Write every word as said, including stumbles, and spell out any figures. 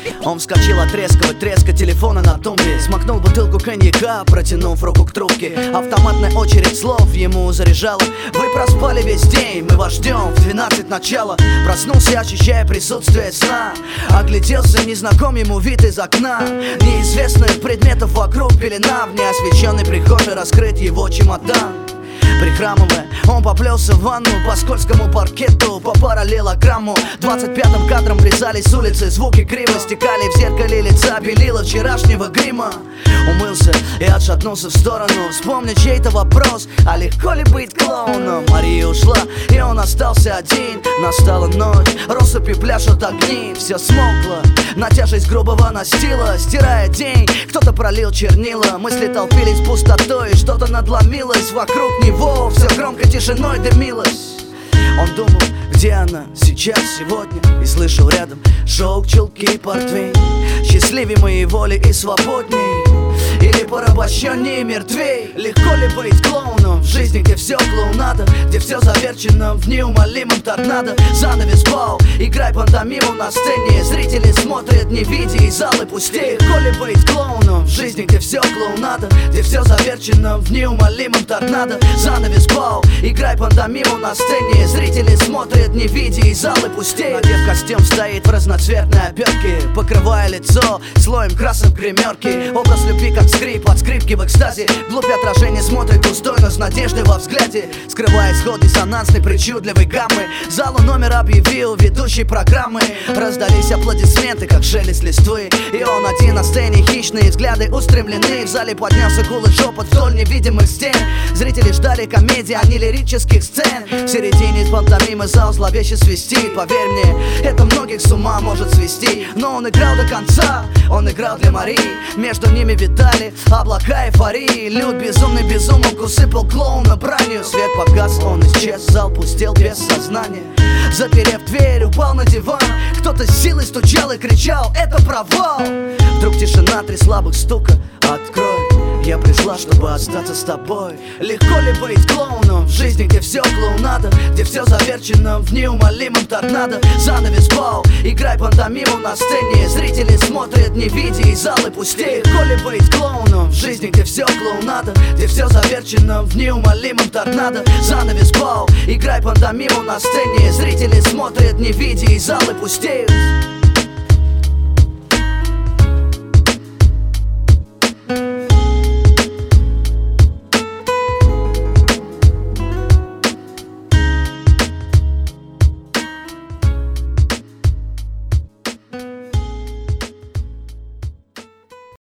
Он вскочил от резкого треска телефона на тумбе, смакнул бутылку коньяка, протянув руку к трубке. Автоматная очередь слов ему заряжала: вы проспали весь день, мы вас ждем в двенадцать начала. Проснулся, ощущая присутствие сна. Огляделся, незнаком ему вид из окна. Неизвестных предметов вокруг пелена. В неосвещенной прихожей раскрыт его чемодан. Прихрамывая, он поплелся в ванну по скользкому паркету, по параллелограмму. Двадцать пятым кадром врезались с улицы, звуки криво стекали в зеркале лица белила вчерашнего грима. Умылся и отшатнулся в сторону, вспомня чей-то вопрос: а легко ли быть клоуном? Мария ушла, и он остался один. Настала ночь, россыпью пляшут огни. Все смолкло, на тяжесть грубого настила, стирая день, кто-то пролил чернила. Мысли толпились пустотой, что-то надломилось вокруг него. Все громко тишиной дымилось. Он думал, где она сейчас, сегодня, и слышал рядом шелк, чулки, портвейн. Счастливее моей воли и свободней, или порабощеннее мертвей. Легко ли быть клоуном в жизни, где все клоунада, где все заверчено в неумолимом торнадо? Занавес пал, играй пантомиму на сцене. Зрители смотрят, не видя, и залы пустеют. Легко ли быть клоуном в жизни, где все клоунада, где все заверчено в неумолимом торнадо? Занавес пал, играй пантомиму на сцене. Зрители смотрят, не видя, и залы пустеют. Надев костюм, стоит в разноцветной обертке, покрывая лицо слоем красок гримерки. Образ любви как скрип от скрипки в экстазе. Вглубь отражение смотрит пустой, но с надеждой во взгляде, скрывая исход диссонансной причудливой гаммы. Залу номер объявил ведущий программы. Раздались аплодисменты, как шелест листвы, и он один на сцене, хищные взгляды устремлены. В зале поднялся гул и шепот вдоль невидимых стен. Зрители ждали комедии, а не лирических сцен. В середине пантомимы зал зловеще свистит. Поверь мне, это многих с ума может свести. Но он играл до конца, он играл для Марии. Между ними витали облака эйфории. Люд безумный безумок усыпал клоуна бранью. Свет погас, он исчез, зал пустел без сознания. Заперев дверь, упал на диван. Кто-то с силой стучал и кричал: это провал! Вдруг тишина, три слабых стука: открой, я пришла, чтобы остаться с тобой. Легко ли быть клоуном в жизни, где все клоунада, где все заверчено в неумолимом торнадо? Занавес пал, играй пантомиму на сцене. Зрители смотрят, не видя, и залы пустеют. Легко ли быть клоуном в жизни, где все клоунада, где все заверчено в неумолимом торнадо? Занавес пал, играй пантомиму на сцене. Зрители смотрят, не видя, и залы пустеют.